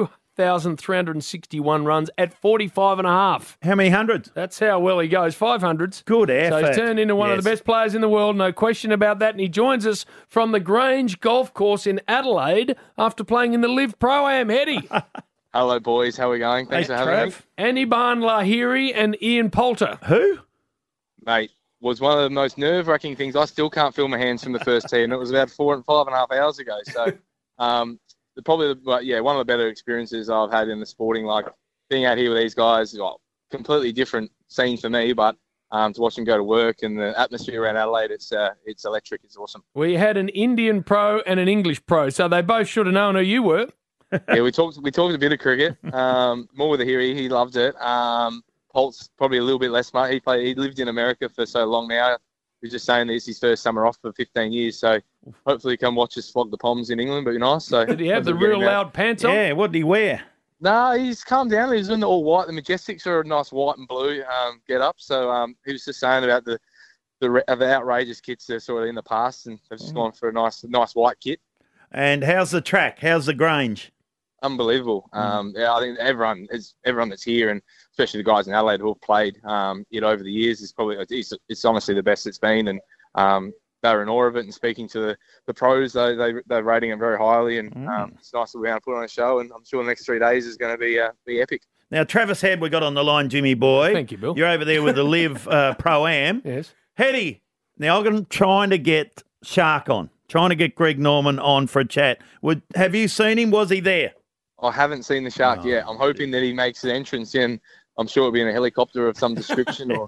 2,361 runs at 45 and a half. How many hundreds? That's how well he goes. 500s. Good So effort. he's turned into one of the best players in the world, no question about that. And he joins us from the Grange Golf Course in Adelaide after playing in the Live Pro-Am. Heady. Hello, boys. How are we going? Thanks for having me. Aniban Lahiri and Ian Poulter. Who? Mate, was one of the most nerve-wracking things. I still can't feel my hands from the first tee, and it was about 5.5 hours ago. So, one of the better experiences I've had in the sporting, like being out here with these guys, completely different scene for me, but to watch them go to work and the atmosphere around Adelaide, it's electric. It's awesome. We had an Indian pro and an English pro, so they both should have known who you were. Yeah, we talked a bit of cricket. More with Lahiri, he loved it. Polt's probably a little bit less smart. He lived in America for so long now. He's just saying this is his first summer off for 15 years. So hopefully come watch us flog the Poms in England, but be nice. So did he have the real loud pants on? Yeah, what did he wear? No, he's calmed down. He's in the all white. The Majestics are a nice white and blue get up. So he was just saying about the outrageous kits that are sort of in the past, and they've just gone for a nice white kit. And how's the track? How's the Grange? Unbelievable. I think everyone that's here, and especially the guys in Adelaide who have played it over the years, it's honestly the best it's been. And they're in awe of it. And speaking to the pros, they're rating it very highly. And it's nice that we're going to put on a show. And I'm sure the next 3 days is going to be epic. Now, Travis Head, we got on the line, Jimmy boy. Thank you, Bill. You're over there with the Live Pro-Am. Yes. Heady, now I'm trying to get Shark on, trying to get Greg Norman on for a chat. Have you seen him? Was he there? I haven't seen the Shark yet. I'm hoping that he makes an entrance in. I'm sure it'll be in a helicopter of some description. Or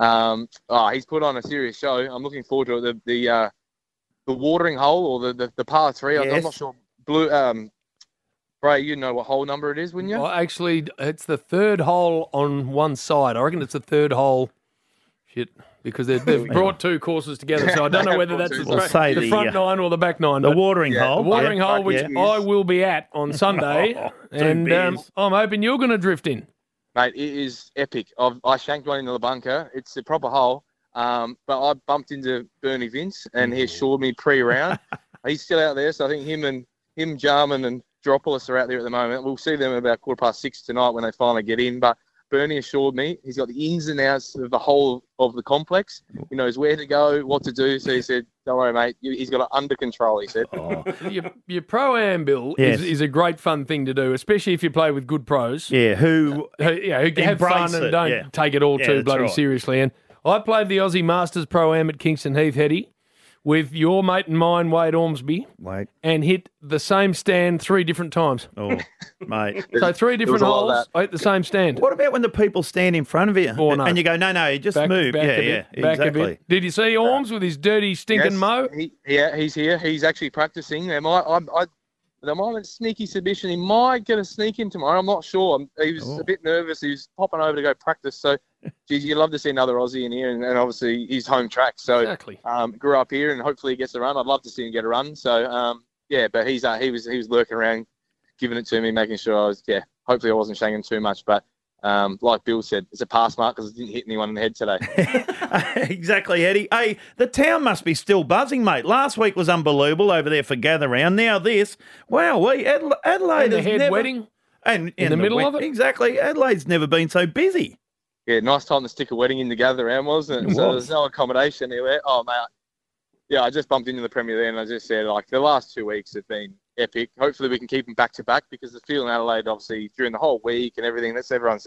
he's put on a serious show. I'm looking forward to it. The watering hole or the par 3. Yes. I'm not sure. Blue. Bray, you know what hole number it is, wouldn't you? Well, actually, it's the third hole on one side. I reckon it's the third hole. Shit. Because they've brought two courses together, so I don't know whether that's the front nine or the back nine. The watering hole. The watering hole, which I will be at on Sunday. And I'm hoping you're going to drift in. Mate, it is epic. I shanked one into the bunker. It's a proper hole. But I bumped into Bernie Vince, and he assured me pre-round. He's still out there, so I think him, Jarman, and Dropoulos are out there at the moment. We'll see them about 6:15 tonight when they finally get in. But Bernie assured me he's got the ins and outs of the whole of the complex. He knows where to go, what to do. So he said, don't worry, mate. He's got it under control, he said. Your Pro-Am, Bill, is a great fun thing to do, especially if you play with good pros. Yeah, who have fun and don't take it all too bloody seriously. And I played the Aussie Masters Pro-Am at Kingston Heath, Heady, with your mate and mine, Wade Ormsby, and hit the same stand 3 different times. Oh, mate. So 3 different holes, I hit the same stand. What about when the people stand in front of you and you go, no, just move? Back exactly. a bit. Did you see Orms with his dirty, stinking mo? He's here. He's actually practicing. There might be a sneaky suspicion he might get a sneak in tomorrow. I'm not sure. He was a bit nervous. He was popping over to go practice. So, geez, you'd love to see another Aussie in here, and obviously his home track. So, exactly. Grew up here, and hopefully he gets a run. I'd love to see him get a run. So, but he was lurking around, giving it to me, making sure hopefully I wasn't shanking too much. But like Bill said, it's a pass mark because it didn't hit anyone in the head today. Exactly, Eddie. Hey, the town must be still buzzing, mate. Last week was unbelievable over there for Gather Round. Now this, wow, Adelaide and the head wedding, and in the middle of it. Exactly, Adelaide's never been so busy. Yeah, nice time to stick a wedding in the Gather Round, wasn't it? So there's no accommodation anywhere. Oh, mate. Yeah, I just bumped into the Premier there, and I just said, the last 2 weeks have been epic. Hopefully we can keep them back to back because the feel in Adelaide, obviously, during the whole week and everything, everyone's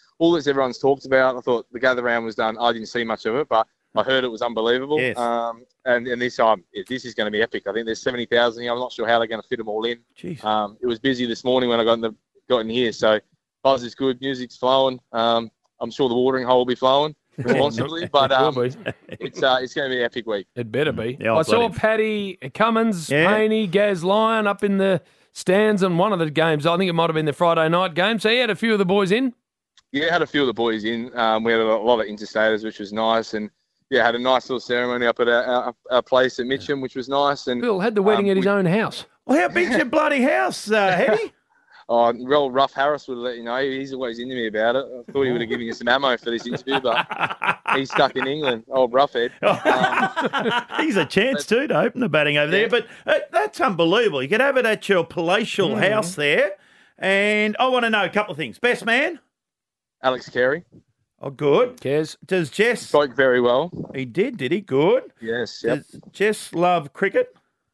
talked about. I thought the Gather Round was done. I didn't see much of it, but I heard it was unbelievable. Yes. And this time, this is going to be epic. I think there's 70,000 here. I'm not sure how they're going to fit them all in. Jeez. It was busy this morning when I got in here, so buzz is good, music's flowing. I'm sure the watering hole will be flowing responsibly, but it's going to be an epic week. It better be. Yeah, I saw Paddy Cummins, Haney, Gaz Lyon up in the stands on one of the games. I think it might have been the Friday night game. So he had a few of the boys in. Yeah, had a few of the boys in. We had a lot of interstaters, which was nice, and had a nice little ceremony up at our place at Mitcham, which was nice. And Bill had the wedding at his own house. Well, how big's your bloody house, Hetty? Oh, well, Ruff Harris would let you know. He's always into me about it. I thought he would have given you some ammo for this interview, but he's stuck in England. Old Roughhead. He's a chance too to open the batting over there. But that's unbelievable. You could have it at your palatial house there. And I want to know a couple of things. Best man? Alex Carey. Oh, good. Cares. Does Jess... Spoke very well. He did he? Good. Yes, yep. Does Jess love cricket?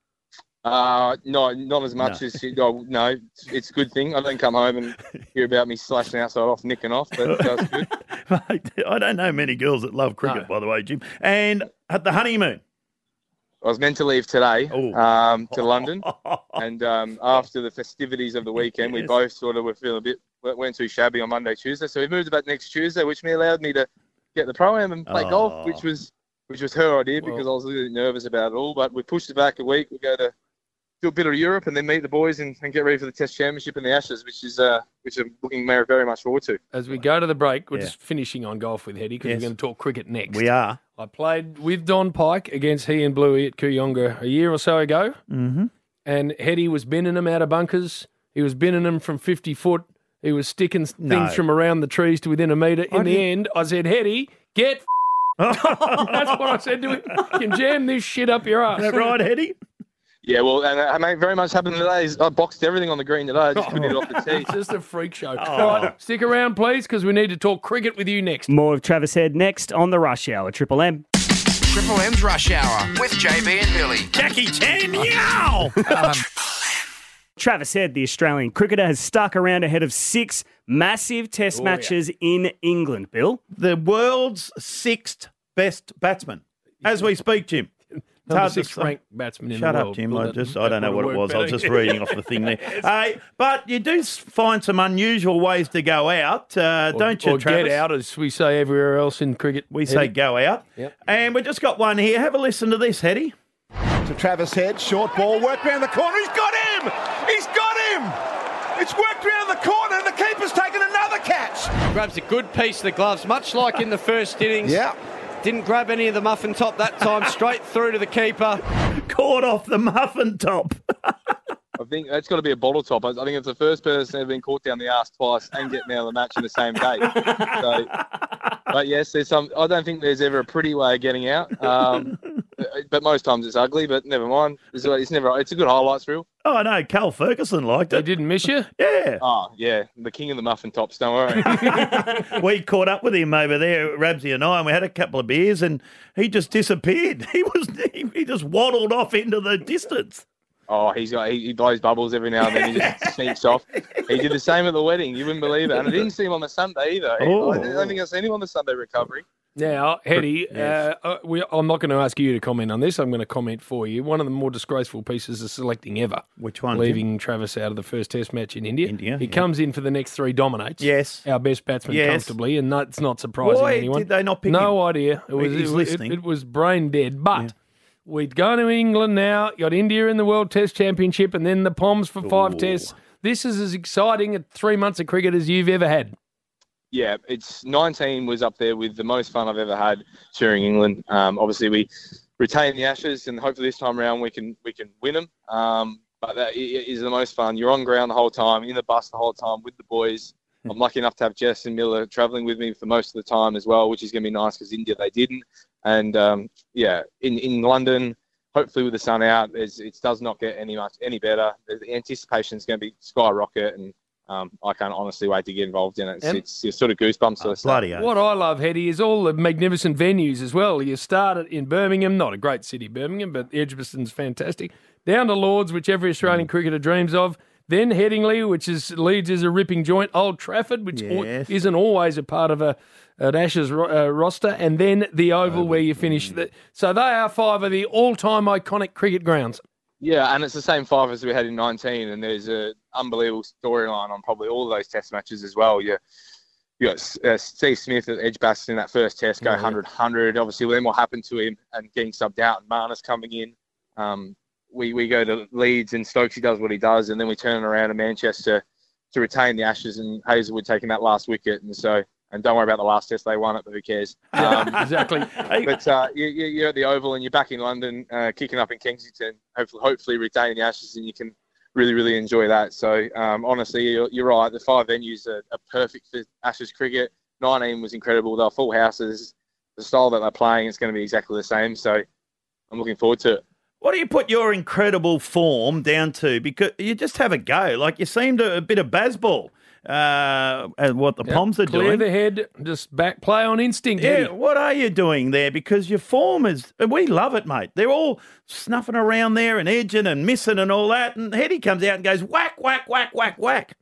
No, not as much as no. It's a good thing. I don't come home and hear about me slashing outside off, nicking off. But that's good. I don't know many girls that love cricket, by the way, Jim. And at the honeymoon, I was meant to leave today to London, and after the festivities of the weekend, we both sort of were feeling weren't too shabby on Monday, Tuesday. So we moved about next Tuesday, which allowed me to get the pro-am and play golf, which was her idea because I was a little bit nervous about it all. But we pushed it back a week. We go to do a bit of Europe and then meet the boys and get ready for the Test Championship and the Ashes, which I'm looking very much forward to. As we go to the break, we're just finishing on golf with Hetty because we're going to talk cricket next. We are. I played with Don Pike against he and Bluey at Kooyonga a year or so ago, and Hetty was binning them out of bunkers. He was binning them from 50 foot. He was sticking things from around the trees to within a metre. In the end, I said, Hetty, get That's what I said to him. You can jam this shit up your ass. Is that right, Hetty? Yeah, well, and mate, very much happened today. I boxed everything on the green today. I just couldn't get it off the tee. It's just a freak show. All right, stick around, please, because we need to talk cricket with you next. More of Travis Head next on the Rush Hour. Triple M. Triple M's Rush Hour with JB and Billy. Jackie Chan, meow! Travis Head, the Australian cricketer, has stuck around ahead of 6 massive test matches in England, Bill. The world's 6th best batsman. As we speak, Jim. Number 6 ranked batsman in the world. Shut up, Jim. I don't know what it was. I was just reading off the thing there. But you do find some unusual ways to go out, don't you, or Travis? get out, as we say everywhere else in cricket. We say go out. Yep. And we've just got one here. Have a listen to this, Hetty. To Travis Head, short ball, worked round the corner. He's got him! He's got him! It's worked round the corner and the keeper's taken another catch. Grabs a good piece of the gloves, much like in the first innings. Yeah. Didn't grab any of the muffin top that time, straight through to the keeper. Caught off the muffin top. I think that's got to be a bottle top. I think it's the first person ever been caught down the arse twice and getting out of the match in the same day. So, but yes, there's some. I don't think there's ever a pretty way of getting out. But most times it's ugly. But never mind. It's a good highlights reel. Oh, no, Carl Ferguson liked it. They didn't miss you? Yeah. Oh, yeah. The king of the muffin tops, don't worry. We caught up with him over there, Rabsy and I, and we had a couple of beers, and he just disappeared. He just waddled off into the distance. Oh, he blows bubbles every now and then. He just sneaks off. He did the same at the wedding. You wouldn't believe it. And I didn't see him on the Sunday either. Oh. I don't think I've seen him on the Sunday recovery. Now, Hetty, I'm not going to ask you to comment on this. I'm going to comment for you. One of the more disgraceful pieces of selecting ever. Which one? Leaving Travis out of the first Test match in India. He comes in for the next 3, dominates. Yes. Our best batsman comfortably, and that's not surprising Why anyone. did they not pick him? No idea. It was brain dead. But we'd go to England now, got India in the World Test Championship, and then the Poms for 5 tests. This is as exciting at 3 months of cricket as you've ever had. Yeah, 19 was up there with the most fun I've ever had touring England. Obviously, we retained the Ashes, and hopefully this time around we can win them. But that is the most fun. You're on ground the whole time, in the bus the whole time with the boys. I'm lucky enough to have Jess and Miller travelling with me for most of the time as well, which is going to be nice because India they didn't. And in London, hopefully with the sun out, it does not get any better. The anticipation is going to be skyrocket, and I can't honestly wait to get involved in it. It's sort of goosebumps sort of stuff. What I love, Hetty, is all the magnificent venues as well. You started in Birmingham, not a great city, Birmingham, but Edgbaston's fantastic. Down to Lords, which every Australian cricketer dreams of. Then Headingley, which Leeds is a ripping joint. Old Trafford, which isn't always a part of an Ashes roster. And then the Oval, where you finish. So they are 5 of the all-time iconic cricket grounds. Yeah, and it's the same 5 as we had in 19, and there's an unbelievable storyline on probably all of those test matches as well. You got Steve Smith at Edgbaston in that first test, go 100. Obviously, then what happened to him and getting subbed out, and Marnus coming in. We go to Leeds, and Stokesy does what he does, and then we turn around to Manchester to retain the Ashes, and Hazelwood taking that last wicket. And don't worry about the last test, they won it, but who cares? Exactly. But you're at the Oval and you're back in London, kicking up in Kensington, hopefully retaining the Ashes, and you can really, really enjoy that. So honestly, you're right. The 5 venues are perfect for Ashes cricket. 19 was incredible. They're full houses. The style that they're playing is going to be exactly the same. So I'm looking forward to it. What do you put your incredible form down to? Because you just have a go. Like you seemed a bit of baseball. What the Poms are Clear doing. the head, just back play on instinct. Yeah, Eddie. what are you doing there? Because your form is, we love it, mate. They're all snuffing around there and edging and missing and all that. And Hetty comes out and goes whack, whack, whack, whack, whack.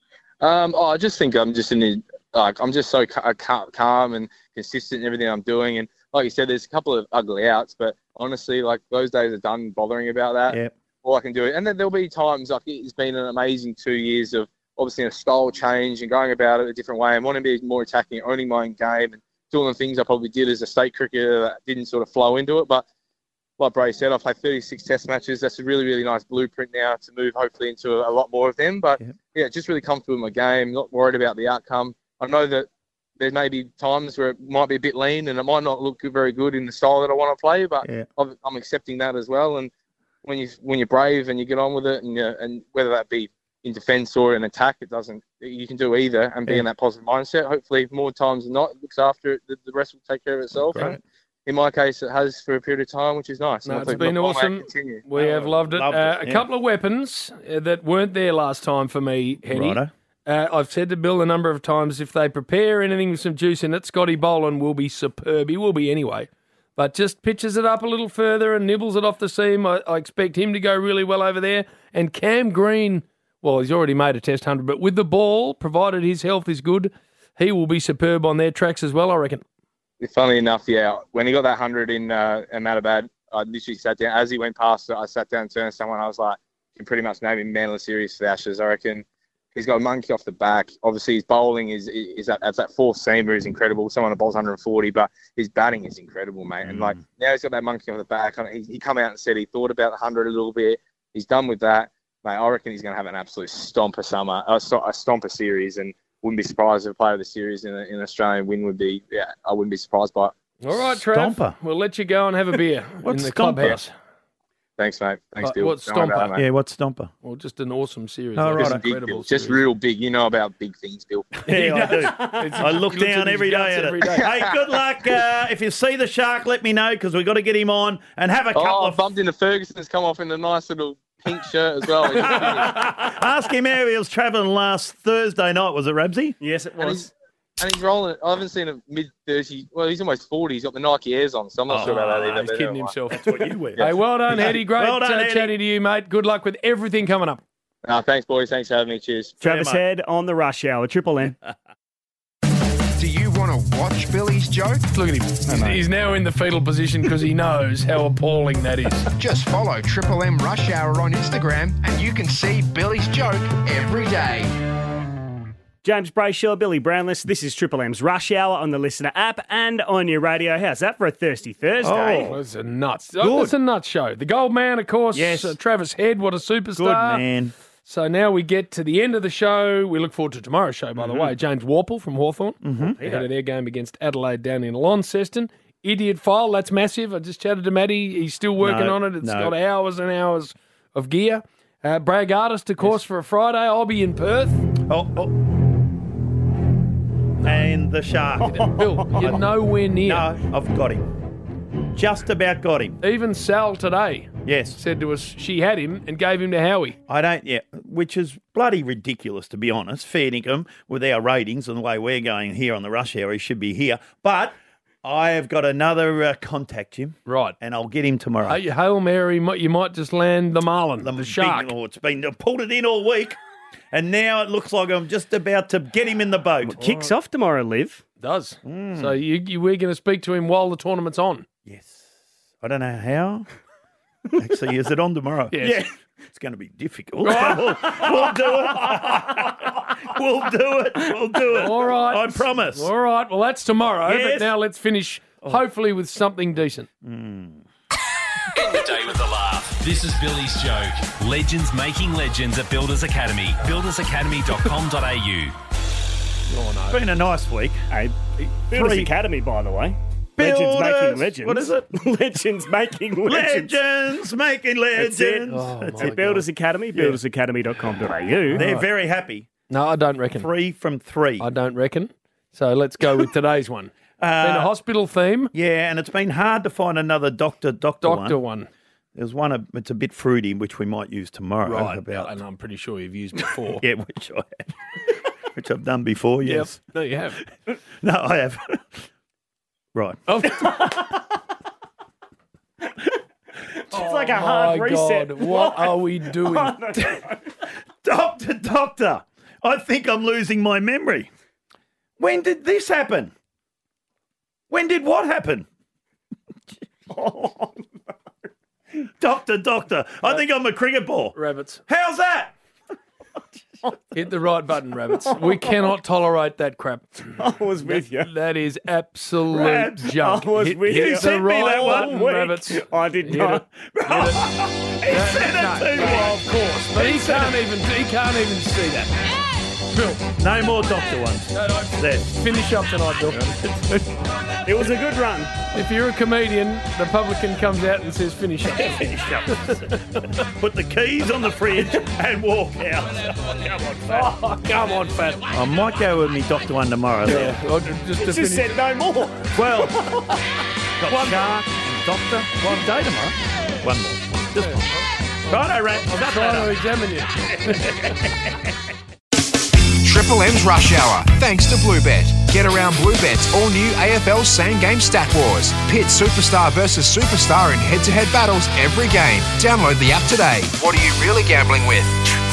I just think I'm just I'm just so calm and consistent in everything I'm doing. And like you said, there's a couple of ugly outs, but honestly, like those days are done bothering about that. Yep. All I can do, and then there'll be times like it's been an amazing 2 years of obviously a style change and going about it a different way and wanting to be more attacking, owning my own game and doing the things I probably did as a state cricketer that didn't sort of flow into it. But like Bray said, I've played 36 test matches. That's a really, really nice blueprint now to move hopefully into a lot more of them. But yeah, just really comfortable with my game, not worried about the outcome. I know that there may be times where it might be a bit lean and it might not look very good in the style that I want to play, but I'm accepting that as well. And when you're brave and you get on with it, and whether that be in defence or in attack, you can do either and be in that positive mindset. Hopefully, more times than not, it looks after it. The rest will take care of itself. Great. And in my case, it has for a period of time, which is nice. No, it's been awesome. We have loved it. A couple of weapons that weren't there last time for me, Henny. Righto. I've said to Bill a number of times, if they prepare anything with some juice in it, Scotty Boland will be superb. He will be anyway. But just pitches it up a little further and nibbles it off the seam. I expect him to go really well over there. And Cam Green, well, he's already made a test 100, but with the ball, provided his health is good, he will be superb on their tracks as well, I reckon. Funnily enough, yeah, when he got that 100 in Ahmedabad, I literally sat down. As he went past it, I sat down and turned to someone. I was like, you can pretty much name him man of the series for the Ashes. I reckon he's got a monkey off the back. Obviously, his bowling is that fourth seamer is incredible. Someone that bowls 140, but his batting is incredible, mate. And like now he's got that monkey off the back. He come out and said he thought about the 100 a little bit. He's done with that, mate. I reckon he's going to have an absolute stomper a stomper series, and wouldn't be surprised if a player of the series in an Australian win would be. Yeah, I wouldn't be surprised by it. All right, Trev. Stomper. We'll let you go and have a beer in the Stomper? clubhouse. Thanks, mate. Thanks, Bill. What's Don't worry about Stomper? it, mate. Yeah, what's Stomper? Well, just an awesome series. Oh, Just right. big, Incredible Bill. Just series. real big. You know about big things, Bill. Yeah, I do. I look He looks down at his every guts day at every it. day. Hey, good luck. If you see the shark, let me know because we've got to get him on and have a couple I of. bumped into Ferguson's come off in a nice little pink shirt as well. Ask him how he was travelling last Thursday night. Was it Rabsy? Yes, it was. And he's rolling it. I haven't seen him mid-30s. Well, he's almost 40. He's got the Nike Airs on, so I'm not sure about that either. He's but kidding anyway. himself. That's what you wear. Hey, well done, Eddie. Great Well done, Eddie. chatting to you, mate. Good luck with everything coming up. Thanks, boys. Thanks for having me. Cheers. Travis mate. Head on the Rush Hour, Triple M. Do you want to watch Billy's joke? Look at him. He's now in the fetal position because he knows how appalling that is. Just follow Triple M Rush Hour on Instagram and you can see Billy's joke every day. James Brayshaw, Billy Brownless. This is Triple M's Rush Hour on the Listener app and on your radio. How's that for a Thirsty Thursday? Oh, it's a nuts. It's a nuts show. The Gold Man, of course. Yes. Travis Head, what a superstar. Good man. So now we get to the end of the show. We look forward to tomorrow's show, by the way. James Warple from Hawthorn. Ahead of their game against Adelaide down in Launceston. Idiot File, that's massive. I just chatted to Matty. He's still working on it. It's got hours and hours of gear. Bragg Artist, of course, for a Friday. I'll be in Perth. And the shark. Bill, you're nowhere near. No, I've got him. Just about got him. Even Sal today said to us she had him and gave him to Howie. I don't, which is bloody ridiculous, to be honest. Fair dinkum with our ratings and the way we're going here on the Rush Hour, he should be here. But I have got another contact, Jim. Right. And I'll get him tomorrow. Hey, Hail Mary, you might just land the marlin, the shark. It's been pulled it in all week. And now it looks like I'm just about to get him in the boat. Kicks off tomorrow, Liv. Does. So we're going to speak to him while the tournament's on. Yes. I don't know how. Actually, is it on tomorrow? Yes. Yeah. It's going to be difficult. We'll do it. We'll do it. All right. I promise. All right. Well, that's tomorrow. Yes. But now let's finish, hopefully, with something decent. End the day with a laugh. This is Billy's joke. Legends making legends at Builders Academy. buildersacademy.com.au. It's been a nice week. Hey, Builders Academy, by the way. Legends making Builders. legends. What is it? Legends making legends. Legends making legends. That's it. That's At Builders Academy, buildersacademy.com.au. They're very happy. No, I don't reckon. 3 from 3. I don't reckon. So let's go with today's one. Been a hospital theme. Yeah, and it's been hard to find another doctor one. There's one, it's a bit fruity, which we might use tomorrow. Right, About, and I'm pretty sure you've used before. yeah, which I have. Which I've done before, yes. Yep. No, you have. No, I have. Right. Oh. It's like a hard reset. God, what are we doing? Oh, no. Doctor, I think I'm losing my memory. When did this happen? When did what happen? Oh, no. Doctor, I think I'm a cricket ball. Rabbits. How's that? Hit the right button, Rabbits. We cannot tolerate that crap. I was with you. That is absolute Rabs, junk. I was with you. Hit the Sent me right that one button, week. Rabbits. I did Hit not. it. Well, of course. But he can't even see that. Bill. No more doctor ones. There. Finish up tonight, Bill. It was a good run. If you're a comedian, the publican comes out and says, finish up. Finish up. Put the keys on the fridge and walk out. Come on, fat. Oh, come on, fat. I might go with me doctor one tomorrow. Yeah. Just said no more. Well, got one shark and doctor. One day tomorrow. One more. Just one. Righto, Rat. I'm trying to examine you. Triple M's Rush Hour, thanks to Bluebet. Get around Bluebet's all-new AFL Same Game Stat Wars. Pit superstar versus superstar in head-to-head battles every game. Download the app today. What are you really gambling with?